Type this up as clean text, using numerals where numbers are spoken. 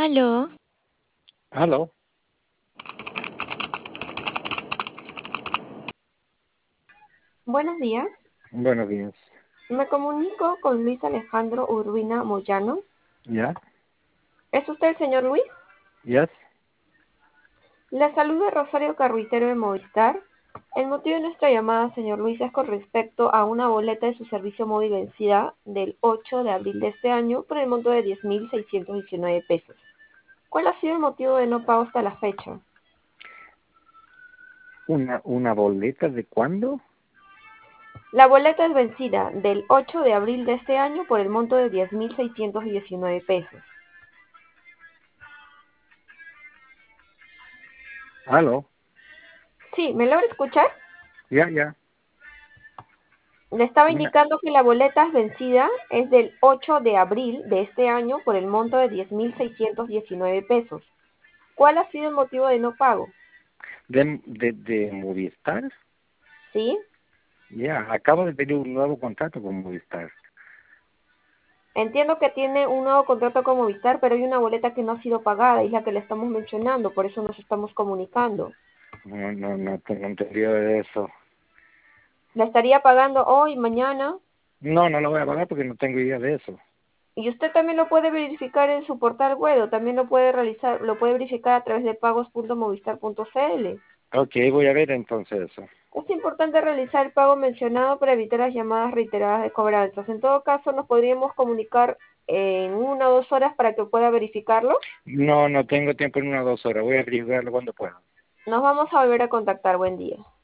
Aló, Aló, Buenos días, buenos días. me comunico con Luis Alejandro Urbina Moyano. ¿Ya? ¿Es usted el señor Luis? ¿Yes? Le saluda Rosario Carruitero de Movistar. El motivo de nuestra llamada, señor Luis, es con respecto a una boleta de su servicio móvil vencida del 8 de abril de este año por el monto de 10.619 pesos. ¿Cuál ha sido el motivo de no pago hasta la fecha? ¿Una boleta de cuándo? La boleta es vencida del 8 de abril de este año por el monto de 10.619 pesos. Aló, Sí, ¿me logra escuchar? ya. Le estaba Una, indicando que la boleta vencida es del 8 de abril de este año por el monto de 10.619 pesos. ¿Cuál ha sido el motivo de no pago? de Movistar. ¿Sí? Ya, acabo de pedir un nuevo contrato con Movistar. Entiendo que tiene un nuevo contrato con Movistar, pero hay una boleta que no ha sido pagada y es la que le estamos mencionando, por eso nos estamos comunicando. No tengo entendido de eso. La estaría pagando hoy, mañana, No lo voy a pagar porque no tengo idea de eso. y usted también lo puede verificar en su portal web, o también lo puede realizar, lo puede verificar a través de pagos.movistar.cl. Ok, voy a ver entonces eso. Es importante realizar el pago mencionado para evitar las llamadas reiteradas de cobranzas. En todo caso, nos podríamos comunicar en 1 o 2 horas para que pueda verificarlo. No tengo tiempo en 1 o 2 horas. Voy a verificarlo cuando pueda. Nos vamos a volver a contactar. Buen día.